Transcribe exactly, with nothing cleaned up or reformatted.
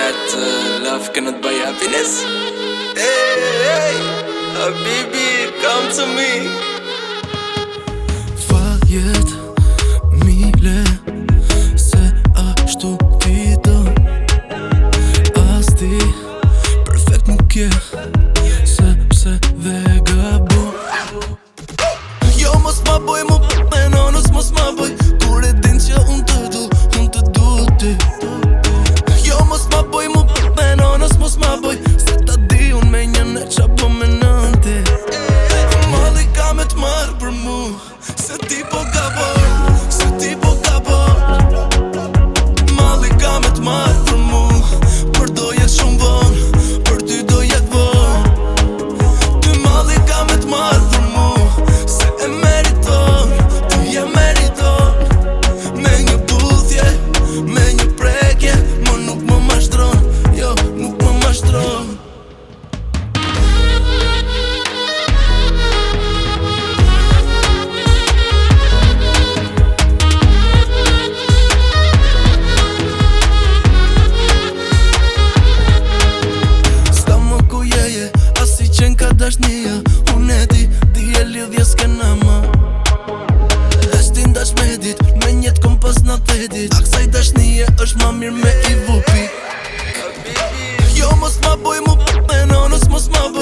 that uh, love cannot buy happiness. Hey, hey, Habibi, come to me. Fajet mile se ashtu ti do. As ti perfect nuk je, sepse dhe gabo. Jo mos ma boj mu me nonës, mos ma boj kur e din që unë të du, unë të du ty. Jo mos ma boj mu me nonës, mos ma boj, se ta di unë me një në qa po me nënti. Malli ka me t'marrë për mu, se ti po gabon, se ti po gabon. Malli ka me t'marrë për mu, për do jet shumë von, për ty do jet von. Ty malli ka me t'marrë për mu, se e meriton, ty e meriton. Me një buthje, me një prekje, mo nuk më mashtron, jo, nuk më mashtron. Dashnia, unë e di, di e lidhje s'kena ma. Dashtin dash me dit, me njet kom pas na të dit. A kësaj dashnie është ma mirë me i vupi. Jo mos ma boj mu me nonës, mos ma boj